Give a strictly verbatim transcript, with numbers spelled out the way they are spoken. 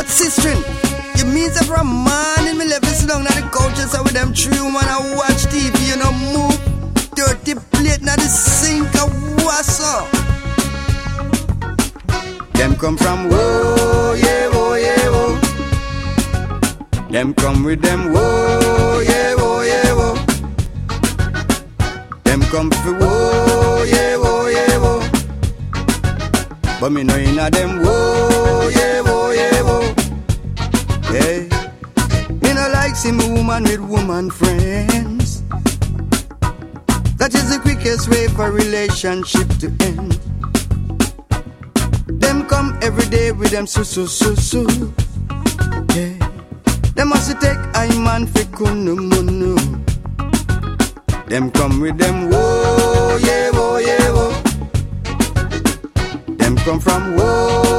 But sister, you mean that from morning me left this long now the couches so with them three woman I watch T V, you know, move dirty plate now the sink of what's up. Them come from whoa, yeah, whoa, yeah, whoa. Them come with them whoa, yeah, whoa, yeah, whoa. Them come for whoa, yeah, whoa, yeah, whoa. But me know inna them whoa, yeah, whoa, yeah, whoa. Hey, me no like see me woman with woman friends. That is the quickest way for relationship to end. Them come every day with them so so so so. Yeah, them must take I man fi kunu munu. Them come with them whoa, yeah, whoa, yeah, whoa. Them come from whoa.